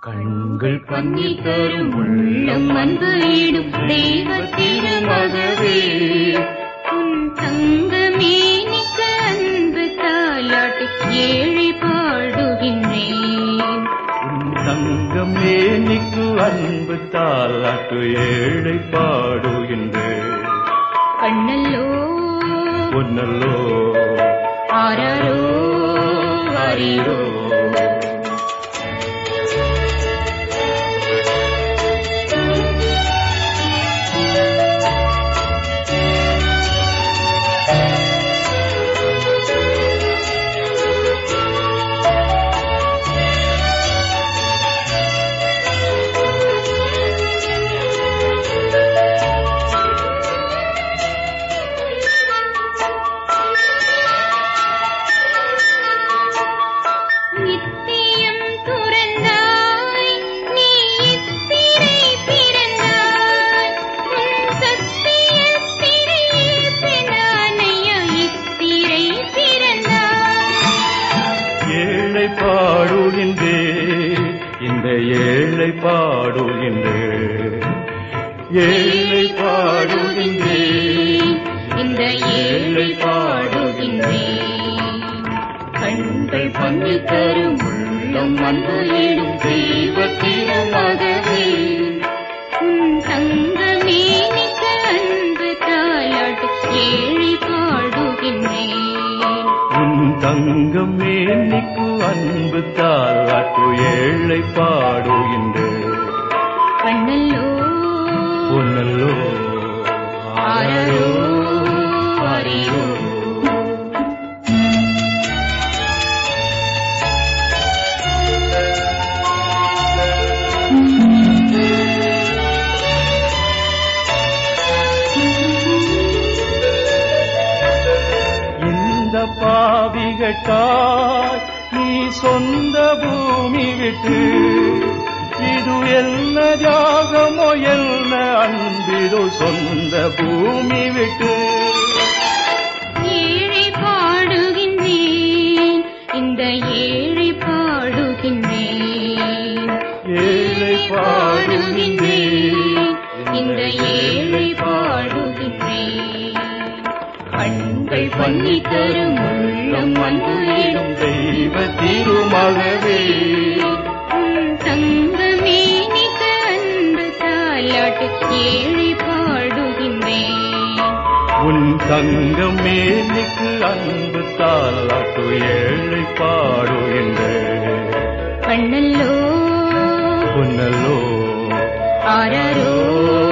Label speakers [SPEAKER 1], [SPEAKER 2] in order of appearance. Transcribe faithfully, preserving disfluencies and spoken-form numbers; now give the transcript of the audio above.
[SPEAKER 1] கண்கள் பன்னி தரும் உள்ளம் அன்பு ஈடும் தெய்வ திருமகவே உன் தங்கமேனிக்கு அன்பு தாலாட்டு ஏழை பாடுகின்றேன்.
[SPEAKER 2] உன் தங்கமேனிக்கு அன்பு தாலாட்டு ஏழை பாடுகின்றேன்.
[SPEAKER 1] கண்ணல்லோ
[SPEAKER 2] பொன்னல்லோ
[SPEAKER 1] ஆராரோ ஆரீரோ
[SPEAKER 2] பாடுகின்றேன். இந்த ஏழை பாடுகின்றேன். ஏழை பாடுகின்றேன்.
[SPEAKER 1] இந்த ஏழை பாடுகின்றேன். கண்கள் பன்னி தரும் உள்ளம் அன்பு ஈடும் தெய்வ திருமகவே உன் தங்கமேனிக்கு அன்பு தாலாட்டு ஏழை பாடுகின்றேன்.
[SPEAKER 2] உன் தங்கமேனிக்கு அன்பு தாலாட்டு ஏழை பாடுகின்றேன்.
[SPEAKER 1] கண்ணல்லோ
[SPEAKER 2] பொன்னல்லோ
[SPEAKER 1] ஆரோ ஆரீரோ
[SPEAKER 2] இந்த பாவிகட்டாய் நீ சொந்த பூமி விட்டு இது என்ன தியாகமோ என்ன அன்பிதோ சொந்த பூமி விட்டு
[SPEAKER 1] ஏழை பாடுகின்றேன். இந்த ஏழை பாடுகின்றேன்.
[SPEAKER 2] ஏழை பாடுகின்றேன்.
[SPEAKER 1] இந்த ஏழை பாடுகின்றேன். கண்கள் பன்னி தரும் உள்ளம் அன்பு ஈடும்
[SPEAKER 2] தெய்வ திருமகவே
[SPEAKER 1] உன் தங்கமேனிக்கு அன்பு தாலாட்டு ஏழை பாடுகின்றேன்.
[SPEAKER 2] உன் தங்கமேனிக்கு அன்பு தாலாட்டு ஏழை பாடுகின்றேன்.
[SPEAKER 1] கண்ணல்லோ
[SPEAKER 2] பொன்னல்லோ
[SPEAKER 1] ஆராரோ